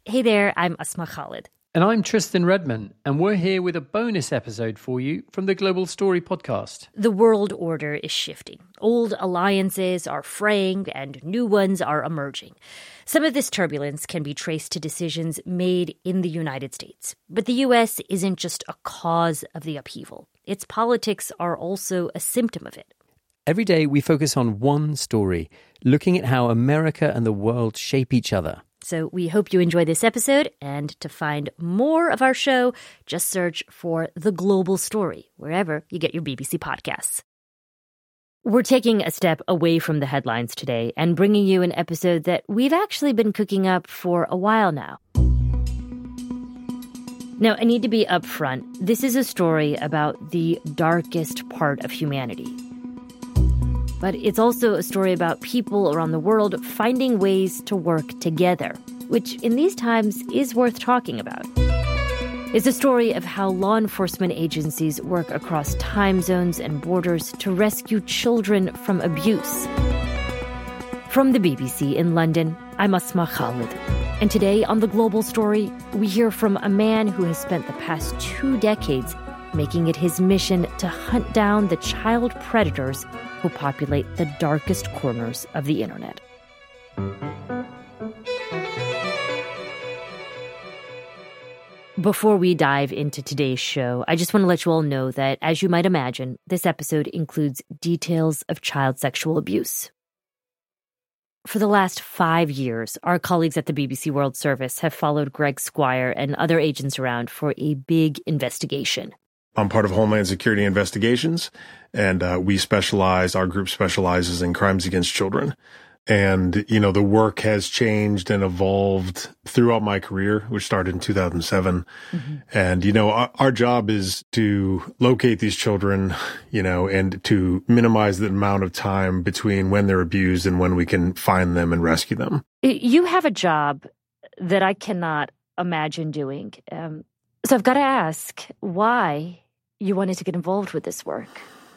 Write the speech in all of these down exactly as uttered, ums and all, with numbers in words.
Hey there, I'm Asma Khalid. And I'm Tristan Redman, and we're here with a bonus episode for you from the Global Story podcast. The world order is shifting. Old alliances are fraying and new ones are emerging. Some of this turbulence can be traced to decisions made in the United States. But the U S isn't just a cause of the upheaval. Its politics are also a symptom of it. Every day we focus on one story, looking at how America and the world shape each other. So we hope you enjoy this episode, and to find more of our show, just search for The Global Story, wherever you get your B B C podcasts. We're taking a step away from the headlines today and bringing you an episode that we've actually been cooking up for a while now. Now, I need to be upfront. This is a story about the darkest part of humanity. But it's also a story about people around the world finding ways to work together, which in these times is worth talking about. It's a story of how law enforcement agencies work across time zones and borders to rescue children from abuse. From the B B C in London, I'm Asma Khalid. And today on The Global Story, we hear from a man who has spent the past two decades making it his mission to hunt down the child predators who populate the darkest corners of the internet. Before we dive into today's show, I just want to let you all know that, as you might imagine, this episode includes details of child sexual abuse. For the last five years, our colleagues at the B B C World Service have followed Greg Squire and other agents around for a big investigation. I'm part of Homeland Security Investigations, and uh, we specialize, our group specializes in crimes against children. And, you know, the work has changed and evolved throughout my career, which started in two thousand seven. Mm-hmm. And, you know, our, our job is to locate these children, you know, and to minimize the amount of time between when they're abused and when we can find them and rescue them. You have a job that I cannot imagine doing. Um, so I've got to ask, why you wanted to get involved with this work?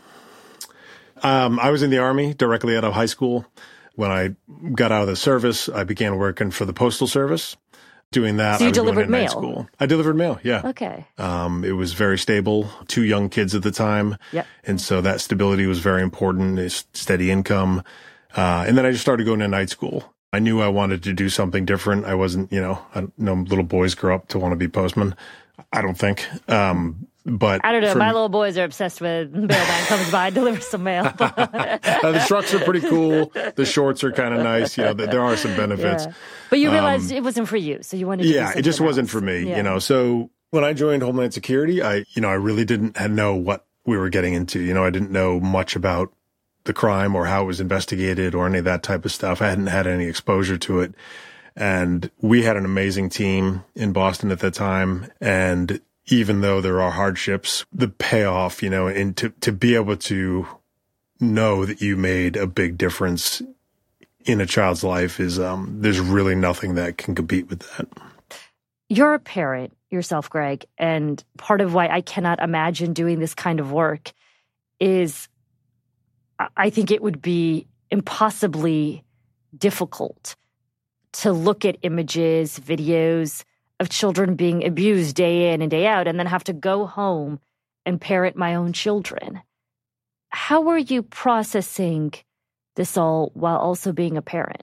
Um, I was in the Army directly out of high school. When I got out of the service, I began working for the Postal Service. Doing that, so you I was delivered going to mail? night school. I delivered mail, yeah. Okay. Um, it was very stable. Two young kids at the time. Yep. And so that stability was very important, it's steady income. Uh, and then I just started going to night school. I knew I wanted to do something different. I wasn't, you know, I don't know, little boys grow up to want to be postmen. I don't think. Um, but I don't know. for, my little boys are obsessed with mailman comes by, delivers some mail. uh, the trucks are pretty cool. The shorts are kind of nice. You know, there are some benefits. Yeah. But you realized um, it wasn't for you, so you wanted to yeah, do it just else. wasn't for me. Yeah. You know, so when I joined Homeland Security, I, you know, I really didn't know what we were getting into. You know, I didn't know much about the crime or how it was investigated or any of that type of stuff. I hadn't had any exposure to it. And we had an amazing team in Boston at that time. And even though there are hardships, the payoff, you know, and to, to be able to know that you made a big difference in a child's life is, um, there's really nothing that can compete with that. You're a parent yourself, Greg, and part of why I cannot imagine doing this kind of work is I think it would be impossibly difficult to look at images, videos of children being abused day in and day out, and then have to go home and parent my own children. How were you processing this all while also being a parent?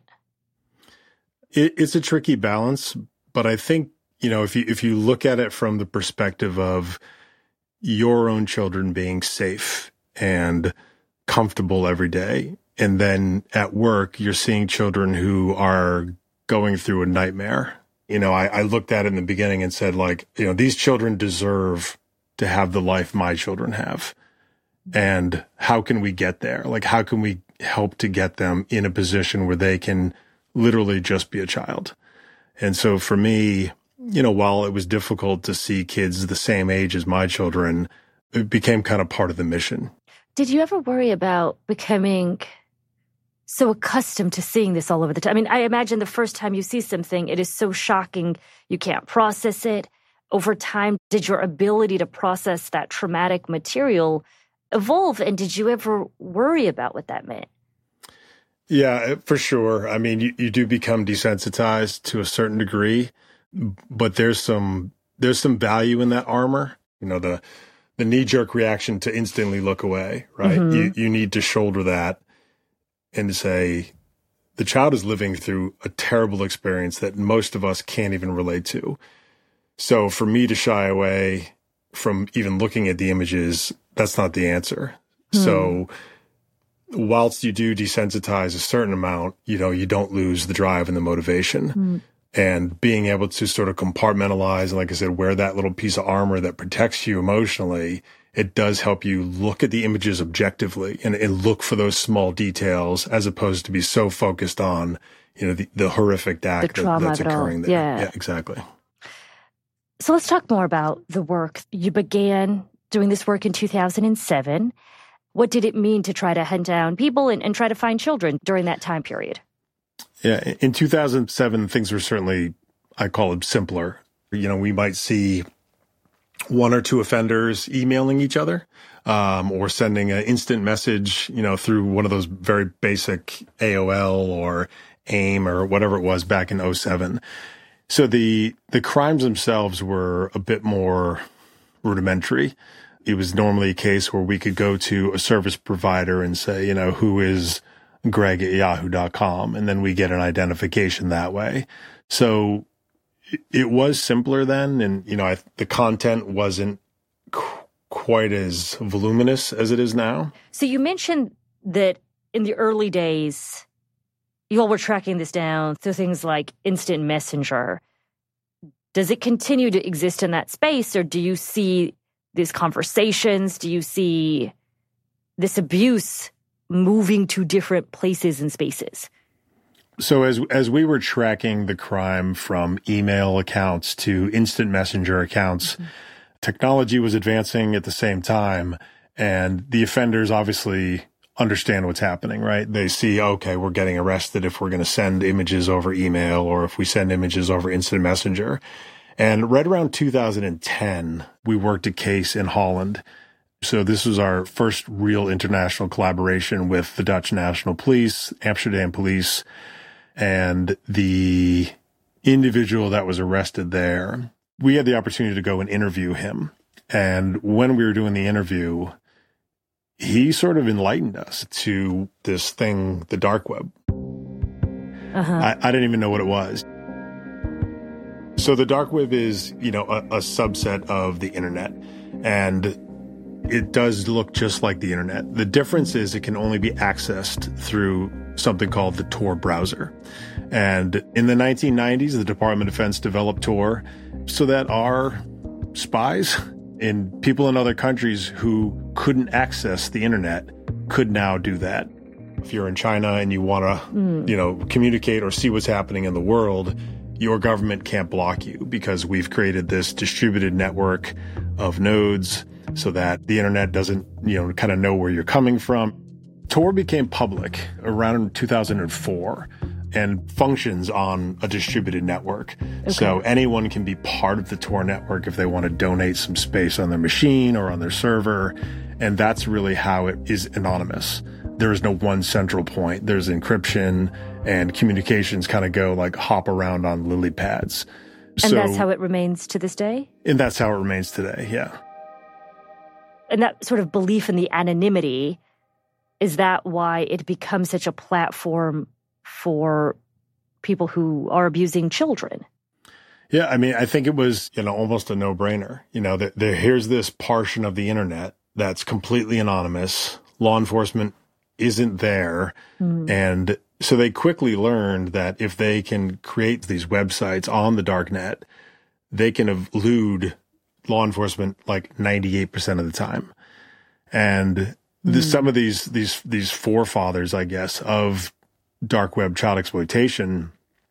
It, it's a tricky balance, but I think, you know, if you if you look at it from the perspective of your own children being safe and comfortable every day, and then at work you're seeing children who are going through a nightmare. You know, I, I looked at it in the beginning and said, like, you know, these children deserve to have the life my children have. And how can we get there? Like, how can we help to get them in a position where they can literally just be a child? And so for me, you know, while it was difficult to see kids the same age as my children, it became kind of part of the mission. Did you ever worry about becoming so accustomed to seeing this all over the time? I mean, I imagine the first time you see something, it is so shocking, you can't process it. Over time, did your ability to process that traumatic material evolve? And did you ever worry about what that meant? Yeah, for sure. I mean, you, you do become desensitized to a certain degree. but there's some there's some value in that armor. You know, the the knee-jerk reaction to instantly look away, right? Mm-hmm. You you need to shoulder that and to say, the child is living through a terrible experience that most of us can't even relate to. So for me to shy away from even looking at the images, that's not the answer. Hmm. So whilst you do desensitize a certain amount, you know, you don't lose the drive and the motivation. Hmm. And being able to sort of compartmentalize and, like I said, wear that little piece of armor that protects you emotionally, it does help you look at the images objectively and, and look for those small details as opposed to be so focused on, you know, the, the horrific act the that, that's occurring there. Yeah. yeah, exactly. So let's talk more about the work. You began doing this work in two thousand seven. What did it mean to try to hunt down people and, and try to find children during that time period? Yeah, in two thousand seven, things were certainly, I call it simpler. You know, we might see one or two offenders emailing each other um, or sending an instant message, you know, through one of those very basic A O L or AIM or whatever it was back in oh seven. So the the crimes themselves were a bit more rudimentary. It was normally a case where we could go to a service provider and say, you know, who is Greg at yahoo dot com, and then we get an identification that way. So it was simpler then, and, you know, I, the content wasn't qu- quite as voluminous as it is now. So you mentioned that in the early days, you all were tracking this down through things like instant messenger. Does it continue to exist in that space, or do you see these conversations? Do you see this abuse moving to different places and spaces? So as as we were tracking the crime from email accounts to instant messenger accounts, mm-hmm. technology was advancing at the same time, and the offenders obviously understand what's happening, right? They see, okay, we're getting arrested if we're going to send images over email or if we send images over instant messenger. And right around two thousand ten, we worked a case in Holland. So this was our first real international collaboration with the Dutch National Police, Amsterdam Police, and the individual that was arrested there. We had the opportunity to go and interview him. And when we were doing the interview, he sort of enlightened us to this thing, the dark web. Uh-huh. I, I didn't even know what it was. So the dark web is, you know, a, a subset of the internet, and it does look just like the internet. The difference is it can only be accessed through something called the Tor browser. And in the nineteen nineties, the Department of Defense developed Tor so that our spies and people in other countries who couldn't access the internet could now do that. If you're in China and you want to, mm. you know, communicate or see what's happening in the world, your government can't block you because we've created this distributed network of nodes so that the internet doesn't, you know, kind of know where you're coming from. Tor became public around two thousand four and functions on a distributed network. Okay. So anyone can be part of the Tor network if they want to donate some space on their machine or on their server. And that's really how it is anonymous. There is no one central point. There's encryption, and communications kind of go like hop around on lily pads. And so, that's how it remains to this day? And that's how it remains today, yeah. And that sort of belief in the anonymity, is that why it becomes such a platform for people who are abusing children? Yeah, I mean, I think it was, you know, almost a no-brainer. You know, that there, here's this portion of the internet that's completely anonymous. Law enforcement isn't there. Mm. And so they quickly learned that if they can create these websites on the dark net, they can elude law enforcement like ninety-eight percent of the time. And the, mm. some of these, these, these forefathers, I guess, of dark web child exploitation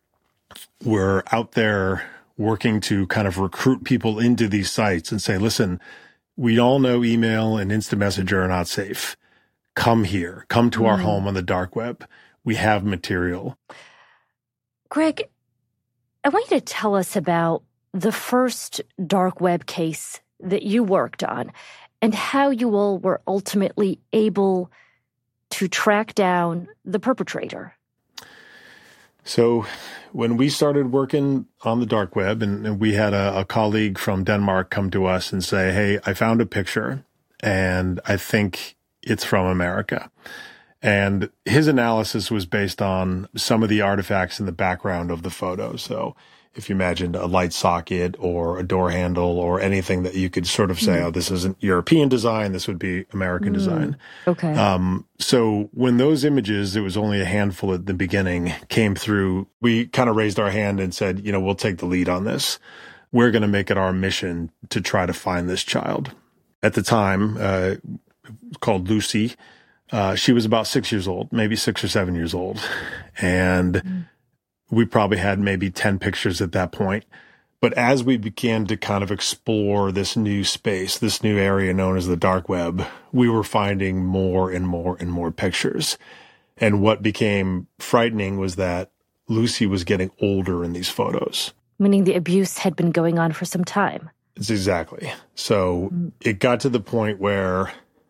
were out there working to kind of recruit people into these sites and say, listen, we all know email and instant messenger are not safe. Come here, come to mm. our home on the dark web. We have material. Greg, I want you to tell us about the first dark web case that you worked on and how you all were ultimately able to track down the perpetrator. So when we started working on the dark web, and, and we had a, a colleague from Denmark come to us and say, hey, I found a picture and I think it's from America. And his analysis was based on some of the artifacts in the background of the photo. So if you imagined a light socket or a door handle or anything that you could sort of say, mm. oh, this isn't European design, this would be American mm. design. Okay. Um, so when those images, it was only a handful at the beginning, came through, we kind of raised our hand and said, you know, we'll take the lead on this. We're going to make it our mission to try to find this child. At the time, uh, called Lucy, uh, she was about six years old, maybe six or seven years old. And mm. we probably had maybe ten pictures at that point. But as we began to kind of explore this new space, this new area known as the dark web, we were finding more and more and more pictures. And what became frightening was that Lucy was getting older in these photos. Meaning the abuse had been going on for some time. It's exactly. So mm. it got to the point where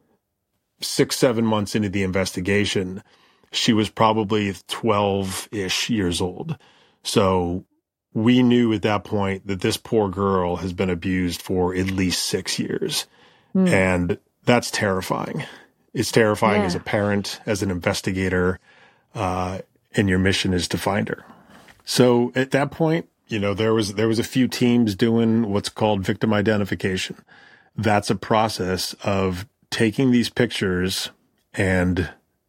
six, seven months into the investigation, she was probably twelve-ish years old. So we knew at that point that this poor girl has been abused for at least six years. Mm. And that's terrifying. It's terrifying yeah. as a parent, as an investigator, uh, and your mission is to find her. So at that point, you know, there was there was a few teams doing what's called victim identification. That's a process of taking these pictures and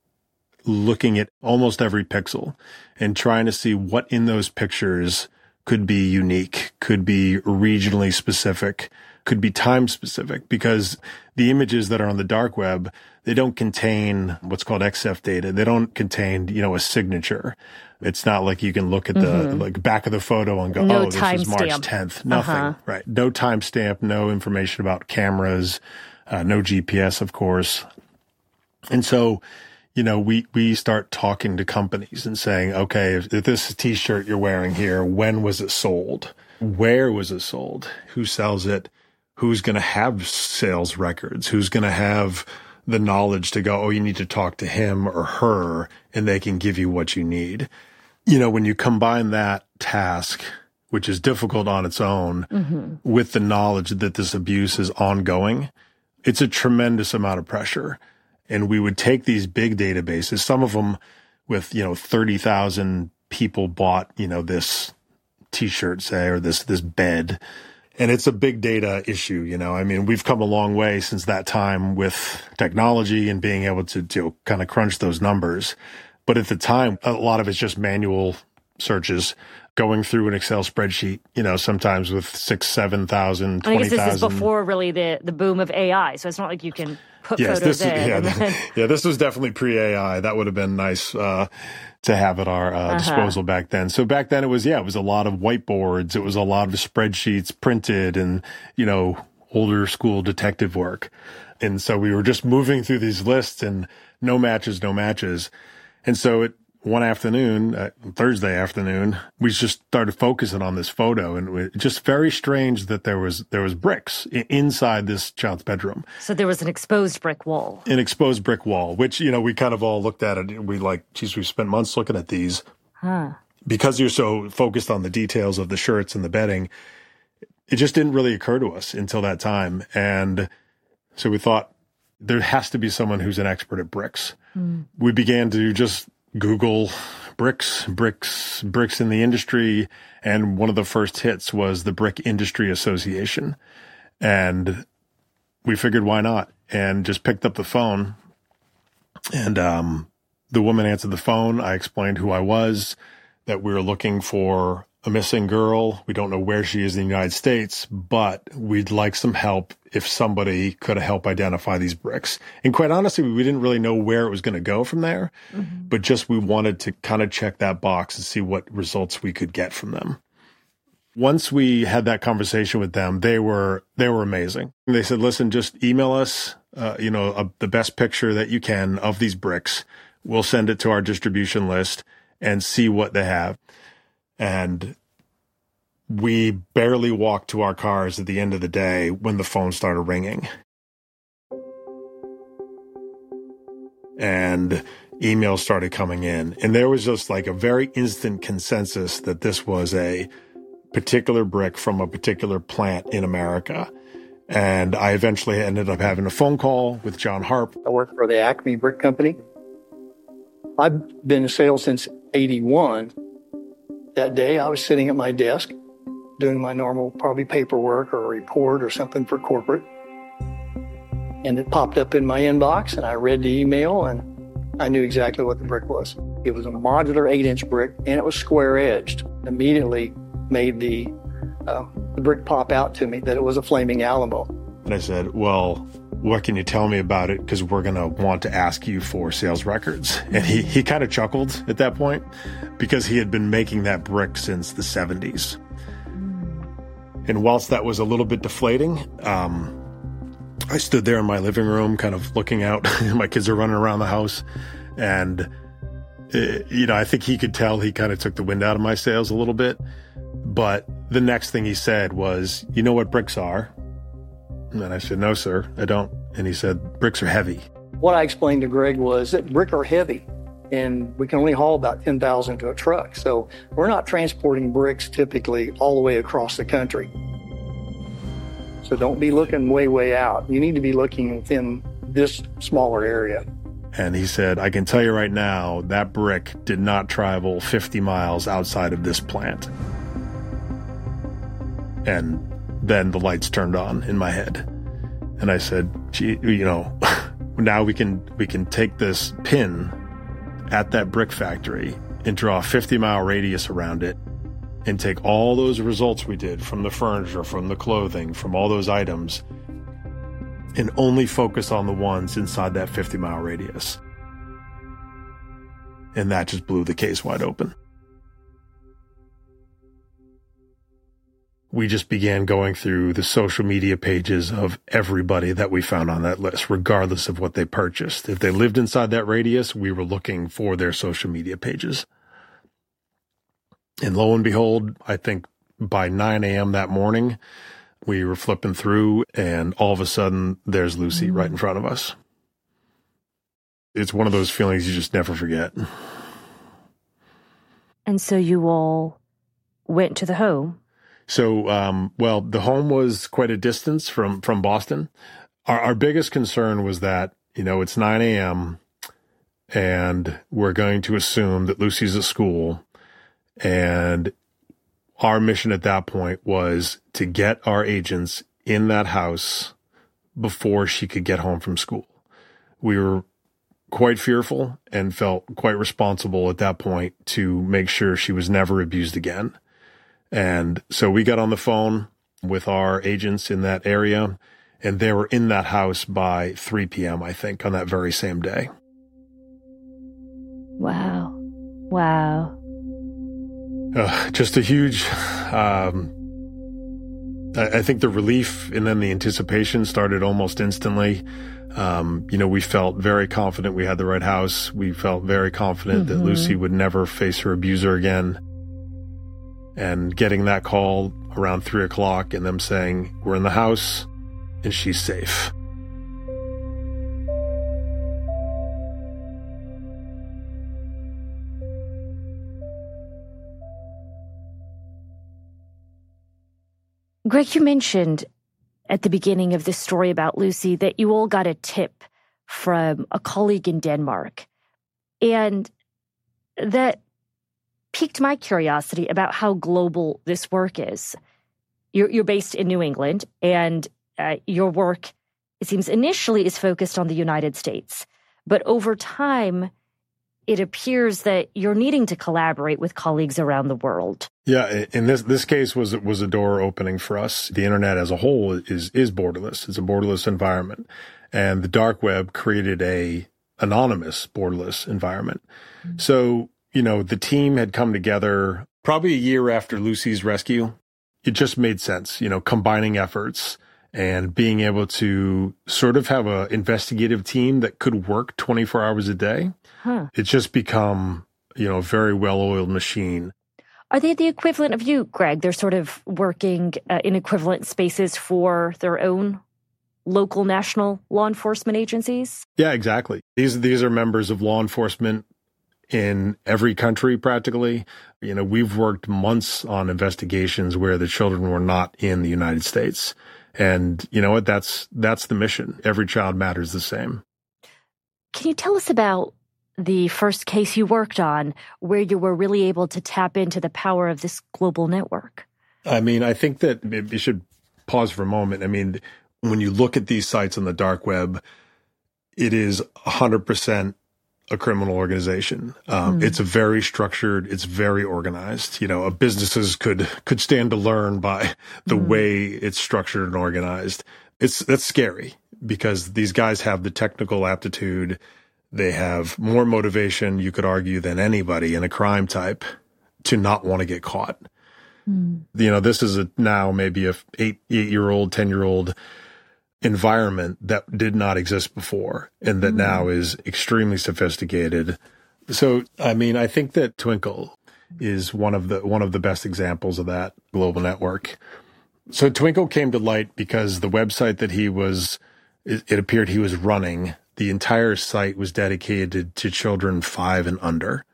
looking at almost every pixel and trying to see what in those pictures could be unique, could be regionally specific, could be time specific, because the images that are on the dark web, they don't contain what's called X F data. They don't contain, you know, a signature. It's not like you can look at the mm-hmm. like back of the photo and go, no oh, this is March tenth. Nothing, uh-huh. right? No timestamp, no information about cameras, uh, no G P S, of course. And so, you know, we, we start talking to companies and saying, okay, if, if this T-shirt you're wearing here, when was it sold? Where was it sold? Who sells it? Who's going to have sales records? Who's going to have the knowledge to go, oh, you need to talk to him or her, and they can give you what you need. You know, when you combine that task, which is difficult on its own, mm-hmm. with the knowledge that this abuse is ongoing, it's a tremendous amount of pressure. And we would take these big databases, some of them with, you know, thirty thousand people bought, you know, this T-shirt, say, or this, this bed. And it's a big data issue, you know. I mean, we've come a long way since that time with technology and being able to, to kind of crunch those numbers. But at the time, a lot of it's just manual searches, going through an Excel spreadsheet, you know, sometimes with six, seven thousand, twenty thousand. I guess this is before really the, the boom of A I, so it's not like you can put yes, photos this, in. Yeah, then... yeah, this was definitely pre-A I. That would have been nice uh, to have at our uh, uh-huh. disposal back then. So back then it was, yeah, it was a lot of whiteboards. It was a lot of spreadsheets printed and, you know, older school detective work. And so we were just moving through these lists and no matches, no matches. And so it, one afternoon, uh, Thursday afternoon, we just started focusing on this photo, and it just very strange that there was there was bricks I- inside this child's bedroom. So there was an exposed brick wall. An exposed brick wall, which, you know, we kind of all looked at it. And we like, geez, we spent months looking at these. Huh. Because you're so focused on the details of the shirts and the bedding, it just didn't really occur to us until that time. And so we thought there has to be someone who's an expert at bricks. Mm. We began to just Google bricks, bricks, bricks in the industry. And one of the first hits was the Brick Industry Association. And we figured, why not? And just picked up the phone. And um, the woman answered the phone. I explained who I was, that we were looking for a missing girl. We don't know where she is in the United States, but we'd like some help if somebody could help identify these bricks. And quite honestly, we didn't really know where it was going to go from there, mm-hmm. but just we wanted to kind of check that box and see what results we could get from them. Once we had that conversation with them, they were they were amazing. They said, listen, just email us, uh, you know, a, the best picture that you can of these bricks. We'll send it to our distribution list and see what they have. And we barely walked to our cars at the end of the day when the phone started ringing. And emails started coming in. And there was just like a very instant consensus that this was a particular brick from a particular plant in America. And I eventually ended up having a phone call with John Harp. I work for the Acme Brick Company. I've been in sales since eighty-one. That day, I was sitting at my desk doing my normal, probably paperwork or a report or something for corporate. And it popped up in my inbox, and I read the email, and I knew exactly what the brick was. It was a modular eight-inch brick, and it was square-edged. Immediately made the, uh, the brick pop out to me that it was a flaming Alamo. And I said, well, what can you tell me about it? Because we're going to want to ask you for sales records. And he, he kind of chuckled at that point because he had been making that brick since the seventies. And whilst that was a little bit deflating, um, I stood there in my living room kind of looking out. My kids are running around the house. And, uh, you know, I think he could tell he kind of took the wind out of my sails a little bit. But the next thing he said was, you know what bricks are? And I said, no, sir, I don't. And he said, bricks are heavy. What I explained to Greg was that brick are heavy, and we can only haul about ten thousand to a truck. So we're not transporting bricks typically all the way across the country. So don't be looking way, way out. You need to be looking within this smaller area. And he said, I can tell you right now, that brick did not travel fifty miles outside of this plant. And then the lights turned on in my head. And I said, gee, you know, now we can we can take this pin at that brick factory and draw a fifty mile radius around it and take all those results we did from the furniture, from the clothing, from all those items, and only focus on the ones inside that fifty mile radius. And that just blew the case wide open. We just began going through the social media pages of everybody that we found on that list, regardless of what they purchased. If they lived inside that radius, we were looking for their social media pages. And lo and behold, I think by nine a.m. that morning, we were flipping through, and all of a sudden, there's Lucy right in front of us. It's one of those feelings you just never forget. And so you all went to the home? So, um, well, the home was quite a distance from, from Boston. Our, our biggest concern was that, you know, it's nine a.m. and we're going to assume that Lucy's at school. And our mission at that point was to get our agents in that house before she could get home from school. We were quite fearful and felt quite responsible at that point to make sure she was never abused again. And so we got on the phone with our agents in that area, and they were in that house by three p.m., I think, on that very same day. Wow. Wow. Uh, just a huge, um, I, I think the relief and then the anticipation started almost instantly. Um, you know, we felt very confident we had the right house. We felt very confident mm-hmm. that Lucy would never face her abuser again. And getting that call around three o'clock and them saying, we're in the house and she's safe. Greg, you mentioned at the beginning of this story about Lucy that you all got a tip from a colleague in Denmark. And that piqued my curiosity about how global this work is. You're, you're based in New England, and uh, your work, it seems, initially is focused on the United States. But over time, it appears that you're needing to collaborate with colleagues around the world. Yeah, in this this case was was a door opening for us. The internet as a whole is is borderless. It's a borderless environment, and the dark web created a anonymous borderless environment. Mm-hmm. So, you know, the team had come together probably a year after Lucy's rescue. It just made sense, you know, combining efforts and being able to sort of have an investigative team that could work twenty-four hours a day. Huh. It's just become, you know, a very well-oiled machine. Are they the equivalent of you, Greg? They're sort of working uh, in equivalent spaces for their own local national law enforcement agencies? Yeah, exactly. These these are members of law enforcement in every country practically. You know, we've worked months on investigations where the children were not in the United States. And you know what? That's that's the mission. Every child matters the same. Can you tell us about the first case you worked on where you were really able to tap into the power of this global network? I mean, I think that you should pause for a moment. I mean, when you look at these sites on the dark web, it is one hundred percent a criminal organization. Um, mm. It's a very structured, it's very organized. You know, businesses could could stand to learn by the mm. way it's structured and organized. It's that's scary because these guys have the technical aptitude. They have more motivation, you could argue, than anybody in a crime type to not want to get caught. Mm. You know, this is a now maybe a eight eight year old, ten year old environment that did not exist before and that mm. now is extremely sophisticated. So, I mean, I think that Twinkle is one of the one of the best examples of that global network. So Twinkle came to light because the website that he was, it, it appeared he was running, the entire site was dedicated to children five and under.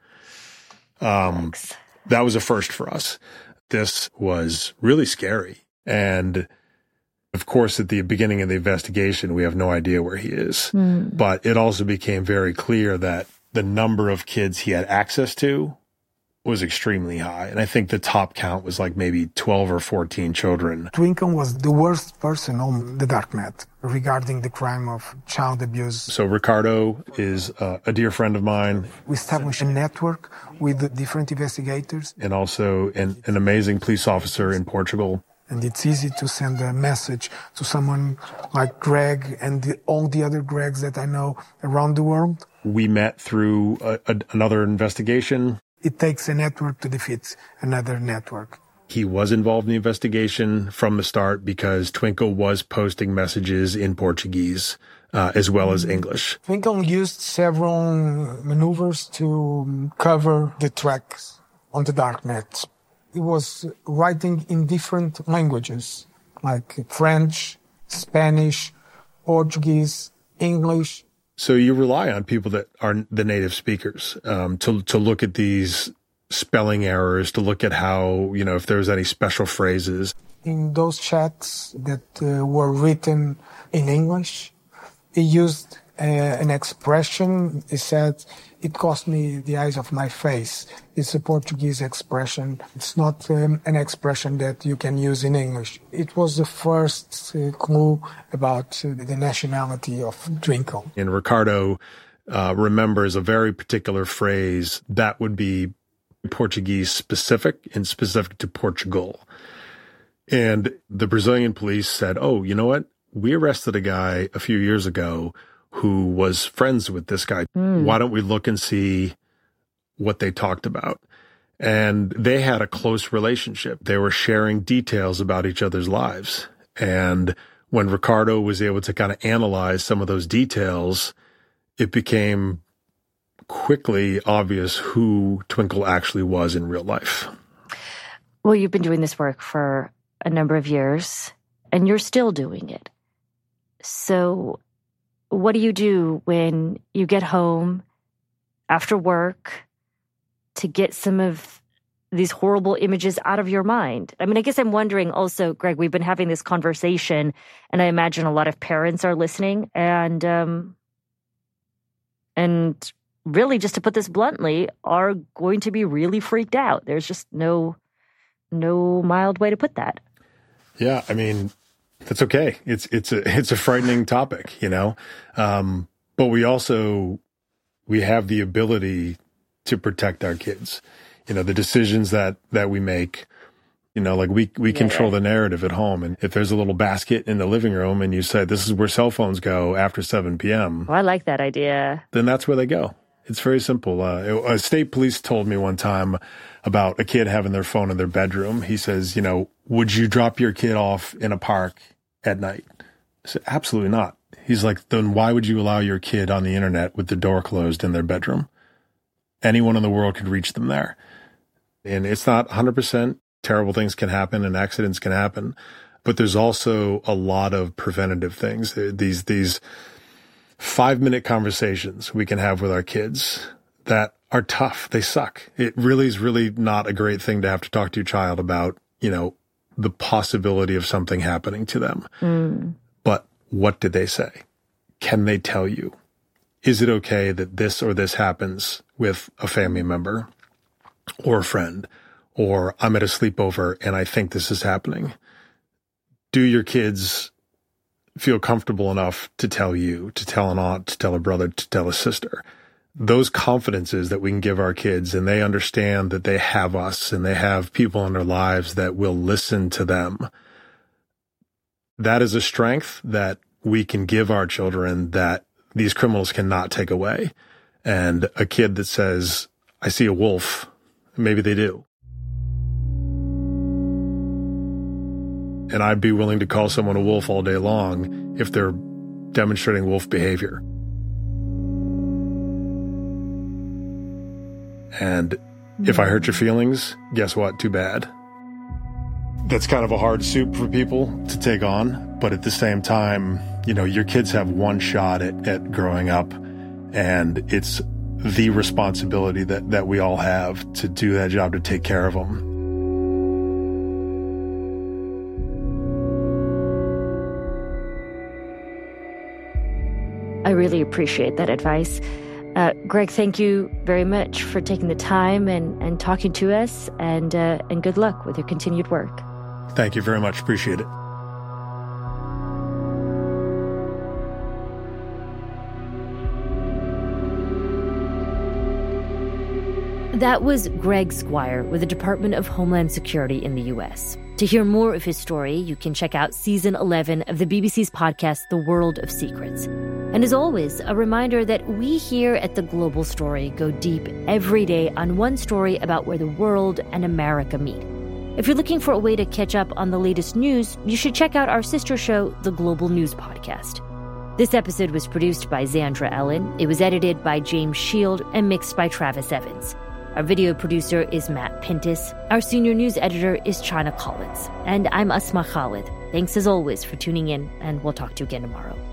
Um, that was a first for us. This was really scary. And of course, at the beginning of the investigation, we have no idea where he is. Mm. But it also became very clear that the number of kids he had access to was extremely high. And I think the top count was like maybe twelve or fourteen children. Twinkle was the worst person on the darknet regarding the crime of child abuse. So Ricardo is uh, a dear friend of mine. We established a network with different investigators. And also an, an amazing police officer in Portugal. And it's easy to send a message to someone like Greg and the, all the other Gregs that I know around the world. We met through a, a, another investigation. It takes a network to defeat another network. He was involved in the investigation from the start because Twinkle was posting messages in Portuguese uh, as well as English. Twinkle used several maneuvers to cover the tracks on the darknet. He was writing in different languages, like French, Spanish, Portuguese, English. So you rely on people that are the native speakers um, to to look at these spelling errors, to look at how, you know, if there's any special phrases. In those chats that uh, were written in English, he used uh, an expression. He said, "It cost me the eyes of my face." It's a Portuguese expression. It's not um, an expression that you can use in English. It was the first uh, clue about uh, the nationality of Twinkle. And Ricardo uh, remembers a very particular phrase that would be Portuguese specific and specific to Portugal. And the Brazilian police said, oh, you know what? We arrested a guy a few years ago who was friends with this guy. Mm. Why don't we look and see what they talked about? And they had a close relationship. They were sharing details about each other's lives. And when Ricardo was able to kind of analyze some of those details, it became quickly obvious who Twinkle actually was in real life. Well, you've been doing this work for a number of years, and you're still doing it. So what do you do when you get home after work to get some of these horrible images out of your mind? I mean, I guess I'm wondering also, Greg, we've been having this conversation, and I imagine a lot of parents are listening, and um, and really, just to put this bluntly, are going to be really freaked out. There's just no no mild way to put that. Yeah, I mean, that's okay. It's it's a it's a frightening topic, you know. Um, but we also we have the ability to protect our kids. You know, the decisions that that we make. You know, like we we yeah. control the narrative at home. And if there's a little basket in the living room, and you say this is where cell phones go after seven p.m. Oh, I like that idea. Then that's where they go. It's very simple. Uh, a state police told me one time about a kid having their phone in their bedroom. He says, you know, would you drop your kid off in a park at night? I said, absolutely not. He's like, then why would you allow your kid on the internet with the door closed in their bedroom? Anyone in the world could reach them there. And it's not one hundred percent. Terrible things can happen and accidents can happen. but there's also a lot of preventative things. These, these five minute conversations we can have with our kids that are tough. They suck. It really is really not a great thing to have to talk to your child about, you know, the possibility of something happening to them. Mm. But what did they say? Can they tell you? Is it okay that this or this happens with a family member or a friend? Or I'm at a sleepover and I think this is happening. Do your kids feel comfortable enough to tell you, to tell an aunt, to tell a brother, to tell a sister? Those confidences that we can give our kids, and they understand that they have us and they have people in their lives that will listen to them. That is a strength that we can give our children that these criminals cannot take away. And a kid that says, I see a wolf, maybe they do. And I'd be willing to call someone a wolf all day long if they're demonstrating wolf behavior. And if I hurt your feelings, guess what? Too bad. That's kind of a hard soup for people to take on. But at the same time, you know, your kids have one shot at, at growing up. And it's the responsibility that, that we all have to do that job, to take care of them. I really appreciate that advice. Uh, Greg, thank you very much for taking the time and, and talking to us, and uh, and good luck with your continued work. Thank you very much. Appreciate it. That was Greg Squire with the Department of Homeland Security in the U S. To hear more of his story, you can check out season eleven of the B B C's podcast, The World of Secrets. And as always, a reminder that we here at The Global Story go deep every day on one story about where the world and America meet. If you're looking for a way to catch up on the latest news, you should check out our sister show, The Global News Podcast. This episode was produced by Zandra Ellen. It was edited by James Shield and mixed by Travis Evans. Our video producer is Matt Pintus. Our senior news editor is China Collins. And I'm Asma Khalid. Thanks as always for tuning in, and we'll talk to you again tomorrow.